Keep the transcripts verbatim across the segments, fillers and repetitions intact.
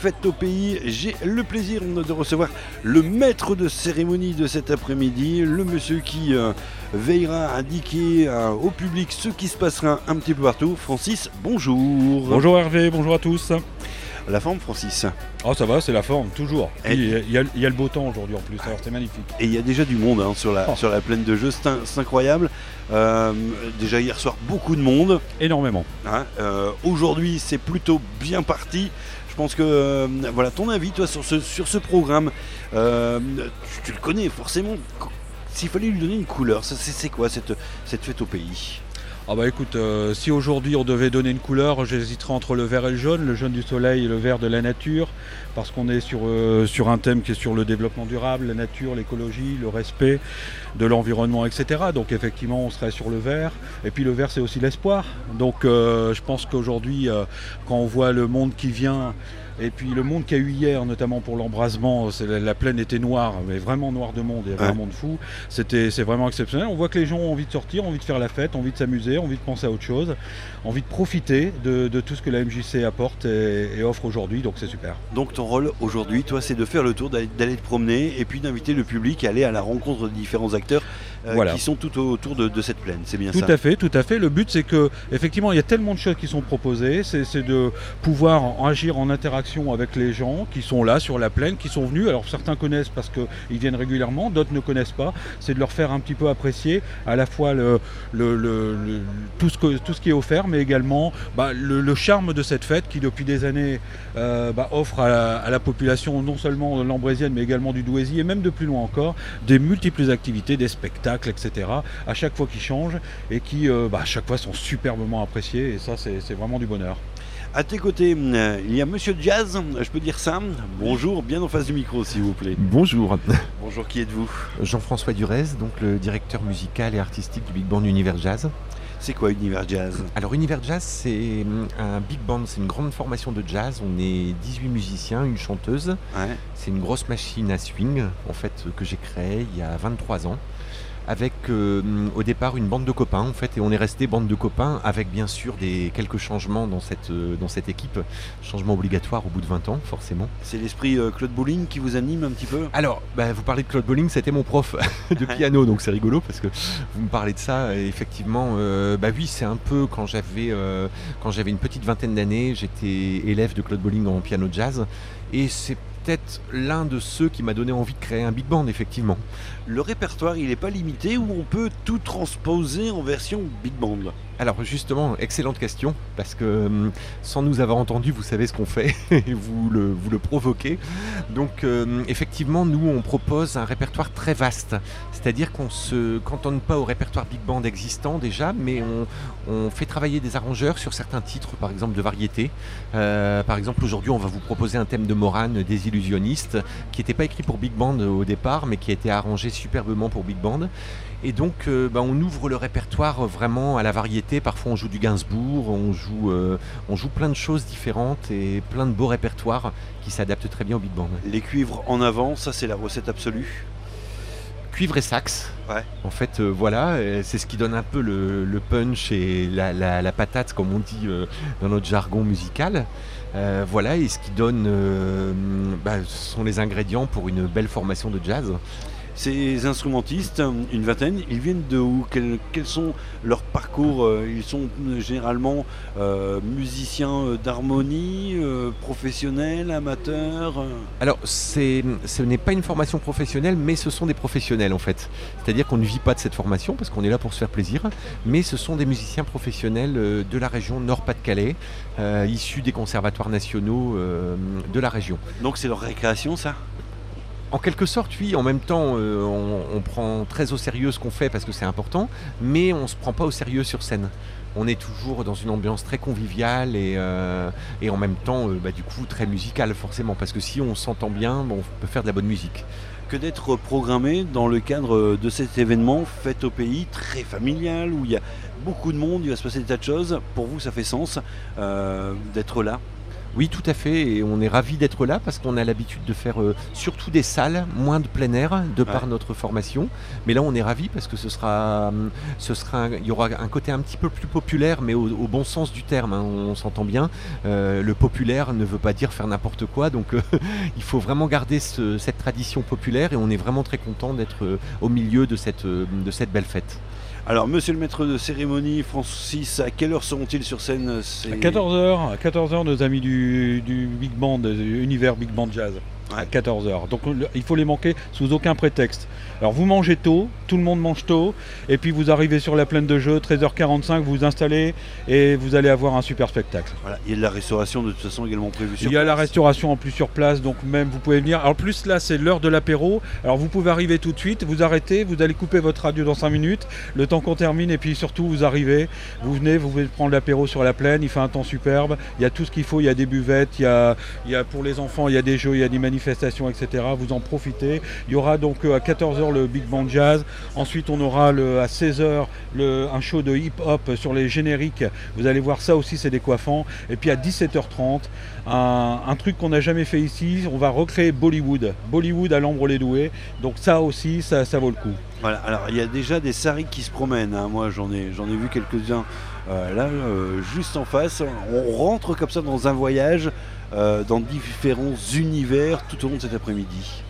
Fête au pays. J'ai le plaisir de recevoir le maître de cérémonie de cet après-midi, le monsieur qui euh, veillera à indiquer euh, au public ce qui se passera un petit peu partout. Francis, bonjour. Bonjour Hervé, bonjour à tous. La forme, Francis? Oh, ça va, c'est la forme, toujours. Et il, y a, il, y a, il y a le beau temps aujourd'hui en plus, alors c'est magnifique. Et il y a déjà du monde hein, sur, la, oh. sur la plaine de jeu, c'est, un, c'est incroyable. Euh, déjà hier soir, beaucoup de monde. Énormément. Hein, euh, aujourd'hui, c'est plutôt bien parti. Je pense que, euh, voilà, ton avis, toi, sur ce, sur ce programme, euh, tu, tu le connais forcément. S'il fallait lui donner une couleur, c'est, c'est quoi cette, cette fête au pays? Ah bah écoute, euh, si aujourd'hui on devait donner une couleur, j'hésiterais entre le vert et le jaune, le jaune du soleil et le vert de la nature, parce qu'on est sur, euh, sur un thème qui est sur le développement durable, la nature, l'écologie, le respect de l'environnement, et cetera. Donc effectivement on serait sur le vert, et puis le vert c'est aussi l'espoir. Donc euh, je pense qu'aujourd'hui, euh, quand on voit le monde qui vient, et puis le monde qu'il y a eu hier, notamment pour l'embrasement, c'est la, la plaine était noire, mais vraiment noire de monde, il y avait ouais. un monde fou. C'était, c'est vraiment exceptionnel. On voit que les gens ont envie de sortir, ont envie de faire la fête, ont envie de s'amuser, ont envie de penser à autre chose, ont envie de profiter de, de tout ce que la M J C apporte et, et offre aujourd'hui, donc c'est super. Donc ton rôle aujourd'hui, toi, c'est de faire le tour, d'aller, d'aller te promener et puis d'inviter le public à aller à la rencontre de différents acteurs euh, voilà. qui sont tout autour de, de cette plaine, c'est bien tout ça? Tout à fait, tout à fait. Le but c'est que, effectivement, il y a tellement de choses qui sont proposées, c'est, c'est de pouvoir en, agir en interaction avec les gens qui sont là sur la plaine, qui sont venus. Alors certains connaissent parce qu'ils viennent régulièrement, d'autres ne connaissent pas. C'est de leur faire un petit peu apprécier à la fois le, le, le, le, tout, ce que, tout ce qui est offert, mais également bah, le, le charme de cette fête qui depuis des années euh, bah, offre à la, à la population non seulement lambrésienne mais également du Douaisis et même de plus loin encore des multiples activités, des spectacles, et cetera à chaque fois qui changent et qui euh, bah, à chaque fois sont superbement appréciés et ça c'est, c'est vraiment du bonheur. À tes côtés, euh, il y a Monsieur Jazz, je peux dire ça. Bonjour, bien en face du micro s'il vous plaît. Bonjour. Bonjour, qui êtes-vous? Jean-François Durez, donc le directeur musical et artistique du Big Band Univers Jazz. C'est quoi Univers Jazz? Alors Univers Jazz, c'est un big band, c'est une grande formation de jazz. On est dix-huit musiciens, une chanteuse. Ouais. C'est une grosse machine à swing, en fait, que j'ai créée il y a vingt-trois ans. Avec euh, au départ une bande de copains en fait, et on est resté bande de copains avec bien sûr des, quelques changements dans cette, euh, dans cette équipe, changements obligatoires au bout de vingt ans forcément. C'est l'esprit euh, Claude Bolling qui vous anime un petit peu? Alors, bah, vous parlez de Claude Bolling, c'était mon prof de piano, donc c'est rigolo parce que vous me parlez de ça, et effectivement, euh, bah oui, c'est un peu quand j'avais, euh, quand j'avais une petite vingtaine d'années, j'étais élève de Claude Bolling en piano jazz, et c'est peut-être l'un de ceux qui m'a donné envie de créer un big band, effectivement. Le répertoire, il n'est pas limité ou on peut tout transposer en version big band? Alors justement, excellente question, parce que sans nous avoir entendu, vous savez ce qu'on fait, et vous le, vous le provoquez. Donc euh, effectivement, nous, on propose un répertoire très vaste, c'est-à-dire qu'on se cantonne pas au répertoire big band existant déjà, mais on, on fait travailler des arrangeurs sur certains titres, par exemple de variété. Euh, par exemple, aujourd'hui, on va vous proposer un thème de Morane, des illusionnistes, qui n'était pas écrit pour big band au départ, mais qui a été arrangé superbement pour big band. Et donc euh, bah, on ouvre le répertoire vraiment à la variété. Parfois on joue du Gainsbourg, on joue, euh, on joue plein de choses différentes et plein de beaux répertoires qui s'adaptent très bien au big band. Les cuivres en avant, ça c'est la recette absolue? Cuivre et sax, ouais. En fait euh, voilà, c'est ce qui donne un peu le, le punch et la, la, la patate comme on dit euh, dans notre jargon musical. Euh, voilà, et ce qui donne, euh, bah, ce sont les ingrédients pour une belle formation de jazz. Ces instrumentistes, une vingtaine, ils viennent de où? Quels, quels sont leurs parcours? Ils sont généralement euh, musiciens d'harmonie, euh, professionnels, amateurs? Alors, c'est, ce n'est pas une formation professionnelle, mais ce sont des professionnels en fait. C'est-à-dire qu'on ne vit pas de cette formation parce qu'on est là pour se faire plaisir, mais ce sont des musiciens professionnels de la région Nord-Pas-de-Calais, euh, issus des conservatoires nationaux euh, de la région. Donc c'est leur récréation, ça? En quelque sorte, oui. En même temps, euh, on, on prend très au sérieux ce qu'on fait parce que c'est important, mais on ne se prend pas au sérieux sur scène. On est toujours dans une ambiance très conviviale et, euh, et en même temps, euh, bah, du coup, très musicale forcément. Parce que si on s'entend bien, bon, on peut faire de la bonne musique. Que d'être programmé dans le cadre de cet événement Fête au pays, très familial, où il y a beaucoup de monde, il va se passer des tas de choses. Pour vous, ça fait sens euh, d'être là? Oui, tout à fait, et on est ravis d'être là parce qu'on a l'habitude de faire euh, surtout des salles, moins de plein air, de par Ouais. notre formation. Mais là, on est ravis parce que ce sera, hum, ce sera, un- il y aura un côté un petit peu plus populaire, mais au, au bon sens du terme, hein, on s'entend bien. Euh, le populaire ne veut pas dire faire n'importe quoi, donc euh, il faut vraiment garder ce- cette tradition populaire, et on est vraiment très content d'être euh, au milieu de cette, euh, de cette belle fête. Alors, monsieur le maître de cérémonie, Francis, à quelle heure seront-ils sur scène? C'est- À quatorze heures, à quatorze heures, nos amis du, du Big Band, de Univers Big Band Jazz. À Ouais. quatorze heures. Donc le- il faut les manquer sous aucun prétexte. Alors vous mangez tôt, tout le monde mange tôt, et puis vous arrivez sur la plaine de jeu, treize heures quarante-cinq, vous vous installez et vous allez avoir un super spectacle. Voilà, il y a de la restauration de toute façon également prévue sur Il y a la place. restauration en plus sur place, donc même vous pouvez venir. Alors plus là c'est l'heure de l'apéro, alors vous pouvez arriver tout de suite, vous arrêtez, vous allez couper votre radio dans cinq minutes, le temps qu'on termine, et puis surtout vous arrivez, vous venez, vous pouvez prendre l'apéro sur la plaine, il fait un temps superbe, il y a tout ce qu'il faut, il y a des buvettes, il y a, il y a pour les enfants, il y a des jeux, il y a des manifestations, et cetera. Vous en profitez. Il y aura donc euh, à quatorze heures le Big Band Jazz, ensuite on aura le, à seize heures le, un show de hip-hop sur les génériques, vous allez voir ça aussi, c'est décoiffant, et puis à dix-sept heures trente, un, un truc qu'on n'a jamais fait ici, on va recréer Bollywood, Bollywood à l'Ambre-les-Doués, donc ça aussi, ça, ça vaut le coup. Voilà, alors il y a déjà des sariks qui se promènent, hein. Moi j'en ai, j'en ai vu quelques-uns euh, là, euh, juste en face. On rentre comme ça dans un voyage euh, dans différents univers tout au long de cet après-midi.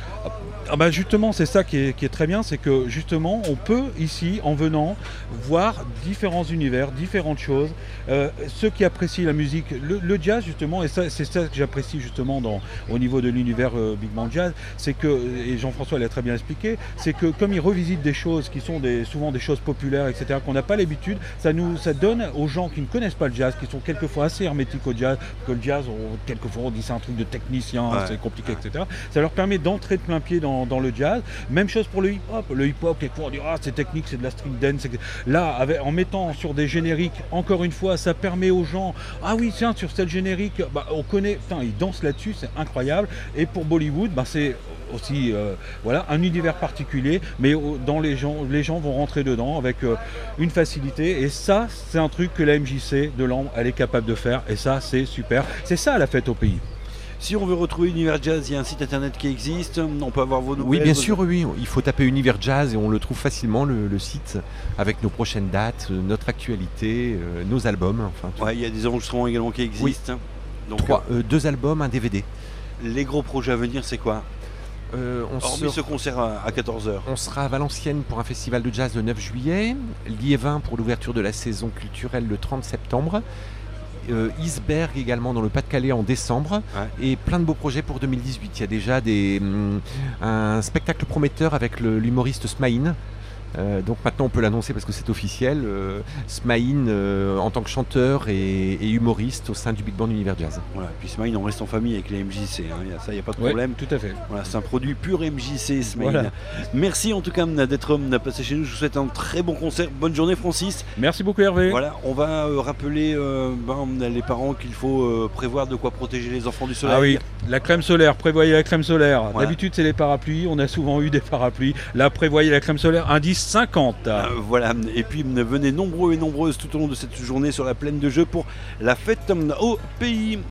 Ah bah justement, c'est ça qui est, qui est très bien, c'est que justement, on peut ici, en venant, voir différents univers, différentes choses. Euh, ceux qui apprécient la musique, le, le jazz justement, et ça, c'est ça que j'apprécie justement dans, au niveau de l'univers euh, Big Band Jazz, c'est que, et Jean-François l'a très bien expliqué, c'est que comme ils revisitent des choses qui sont des, souvent des choses populaires, et cetera, qu'on n'a pas l'habitude, ça nous, ça donne aux gens qui ne connaissent pas le jazz, qui sont quelquefois assez hermétiques au jazz, que le jazz, on, quelquefois on dit c'est un truc de technicien, Ouais. c'est compliqué, et cetera. Ça leur permet d'entrer de plein pied dans, dans le jazz. Même chose pour le hip-hop. Le hip-hop, quelquefois on dit ah c'est technique, c'est de la street dance. et cetera. Là, avec, en mettant sur des génériques, encore une fois, ça permet aux gens, ah oui tiens, sur cette générique, bah, on connaît, putain, ils dansent là-dessus, c'est incroyable. Et pour Bollywood, bah, c'est aussi euh, voilà, un univers particulier, mais au- dans les gens, les gens vont rentrer dedans avec euh, une facilité. Et ça, c'est un truc que la M J C de Lambre, elle est capable de faire. Et ça, c'est super. C'est ça la fête au pays. Si on veut retrouver Univers Jazz, il y a un site internet qui existe, on peut avoir vos nouvelles. Oui, bien vos- sûr, oui. Il faut taper Univers Jazz et on le trouve facilement, le, le site, avec nos prochaines dates, euh, notre actualité, euh, nos albums. Enfin, tout. Ouais, il y a des enregistrements également qui existent. Donc Trois, euh, deux albums, un D V D. euh, les gros projets à venir, c'est quoi? Euh, on, Hormis sort- ce concert à, à quatorze heures. on sera à Valenciennes pour un festival de jazz le neuf juillet, Liévin pour l'ouverture de la saison culturelle le trente septembre, euh, Isberg également dans le Pas-de-Calais en décembre, Ouais. et plein de beaux projets pour deux mille dix-huit. Il y a déjà des, hum, un spectacle prometteur avec le- l'humoriste Smaïn. Euh, donc maintenant on peut l'annoncer parce que c'est officiel. Euh, Smaïn euh, en tant que chanteur et, et humoriste au sein du Big Band Univers Jazz. Voilà. Puis Smile, on reste en famille avec les M J C. Hein. Il y a ça, il n'y a pas de Ouais, problème. tout à fait. Voilà, c'est un produit pur M J C, Smile. Voilà. Merci en tout cas d'être passé chez nous. Je vous souhaite un très bon concert. Bonne journée, Francis. Merci beaucoup Hervé. Voilà, on va euh, rappeler euh, ben, les parents qu'il faut euh, prévoir de quoi protéger les enfants du soleil. Ah oui, la crème solaire, prévoyez la crème solaire. Voilà. D'habitude c'est les parapluies, on a souvent eu des parapluies. Là, prévoyez la crème solaire, indice cinquante. Euh, voilà, et puis venez nombreux et nombreuses tout au long de cette journée sur la plaine de jeu pour la fête euh, au pays.